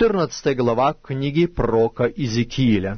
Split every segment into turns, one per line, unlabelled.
14 глава книги пророка Иезекииля.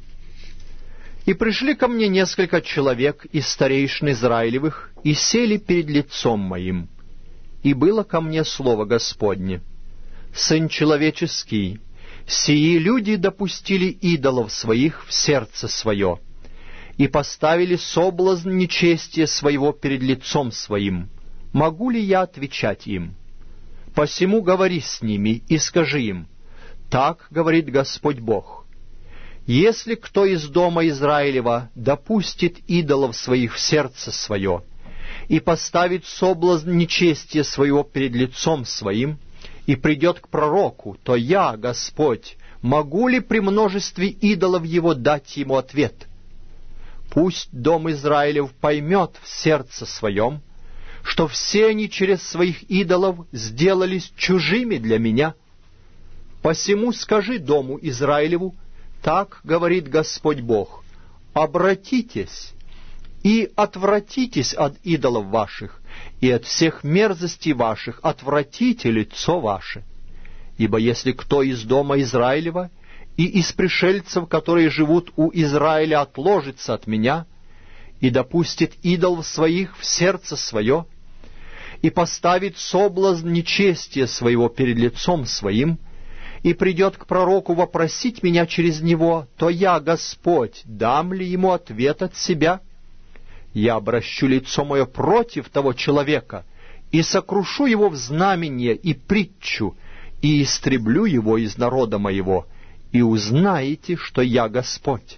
«И пришли ко мне несколько человек из старейшин Израилевых, и сели перед лицом моим. И было ко мне слово Господне: Сын человеческий, сии люди допустили идолов своих в сердце свое, и поставили соблазн нечестия своего перед лицом своим. Могу ли я отвечать им? Посему говори с ними и скажи им: так говорит Господь Бог. Если кто из дома Израилева допустит идолов своих в сердце свое и поставит соблазн нечестия своего перед лицом своим, и придет к пророку, то я, Господь, могу ли при множестве идолов его дать ему ответ? Пусть дом Израилев поймет в сердце своем, что все они через своих идолов сделались чужими для меня. Посему скажи дому Израилеву: так говорит Господь Бог: обратитесь и отвратитесь от идолов ваших, и от всех мерзостей ваших отвратите лицо ваше. Ибо если кто из дома Израилева и из пришельцев, которые живут у Израиля, отложится от меня и допустит идолов своих в сердце свое, и поставит соблазн нечестия своего перед лицом своим, и придет к пророку вопросить меня через него, то я, Господь, дам ли ему ответ от себя? Я обращу лицо мое против того человека, и сокрушу его в знамение и притчу, и истреблю его из народа моего, и узнаете, что я Господь.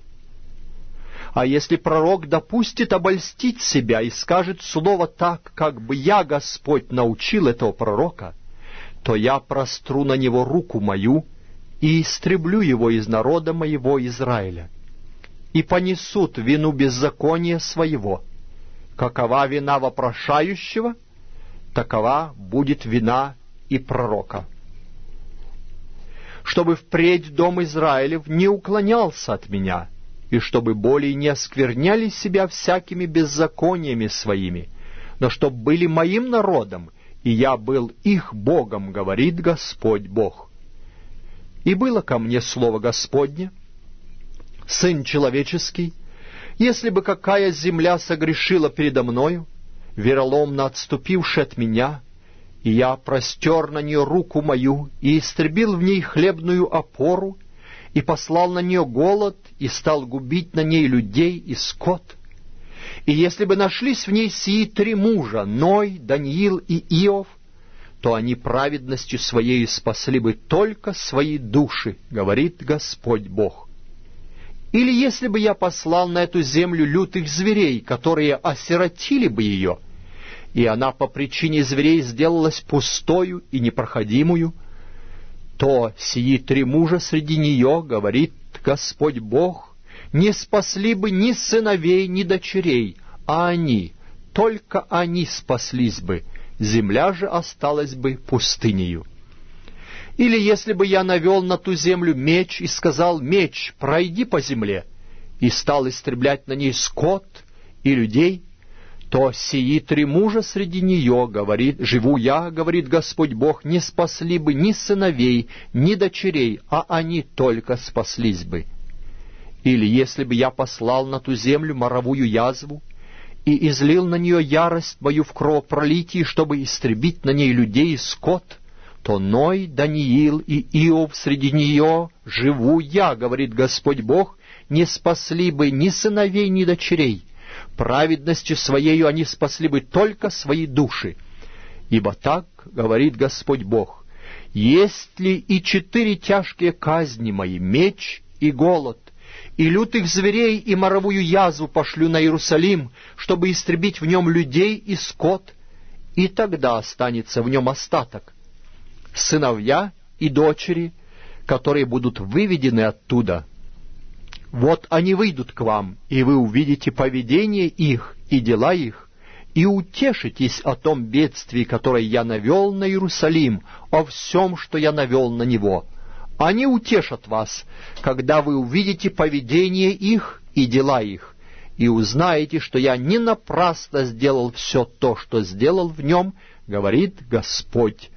А если пророк допустит обольстить себя и скажет слово так, как бы я, Господь, научил этого пророка, то я простру на него руку мою и истреблю его из народа моего Израиля. И понесут вину беззакония своего. Какова вина вопрошающего, такова будет вина и пророка. Чтобы впредь дом Израилев не уклонялся от меня, и чтобы более не оскверняли себя всякими беззакониями своими, но чтоб были моим народом, и я был их Богом, говорит Господь Бог. И было ко мне слово Господне: Сын человеческий, если бы какая земля согрешила передо мною, вероломно отступивши от меня, и я простер на нее руку мою, и истребил в ней хлебную опору, и послал на нее голод, и стал губить на ней людей и скот, и если бы нашлись в ней сии три мужа, Ной, Даниил и Иов, то они праведностью своей спасли бы только свои души, говорит Господь Бог. Или если бы я послал на эту землю лютых зверей, которые осиротили бы ее, и она по причине зверей сделалась пустою и непроходимую, то сии три мужа среди нее, говорит Господь Бог, не спасли бы ни сыновей, ни дочерей, а они, только они спаслись бы, земля же осталась бы пустынею. Или если бы я навел на ту землю меч и сказал: меч, пройди по земле, и стал истреблять на ней скот и людей, то сии три мужа среди нее, говорит, живу я, говорит Господь Бог, не спасли бы ни сыновей, ни дочерей, а они только спаслись бы. Или если бы я послал на ту землю моровую язву и излил на нее ярость мою в кровопролитии, чтобы истребить на ней людей и скот, то Ной, Даниил и Иов среди нее, живу я, говорит Господь Бог, не спасли бы ни сыновей, ни дочерей. Праведностью своею они спасли бы только свои души. Ибо так говорит Господь Бог: есть ли и 4 тяжкие казни мои, меч и голод, и лютых зверей и моровую язву пошлю на Иерусалим, чтобы истребить в нем людей и скот, и тогда останется в нем остаток, сыновья и дочери, которые будут выведены оттуда. Вот они выйдут к вам, и вы увидите поведение их и дела их, и утешитесь о том бедствии, которое я навел на Иерусалим, о всем, что я навел на него. Они утешат вас, когда вы увидите поведение их и дела их, и узнаете, что я не напрасно сделал все то, что сделал в нем, говорит Господь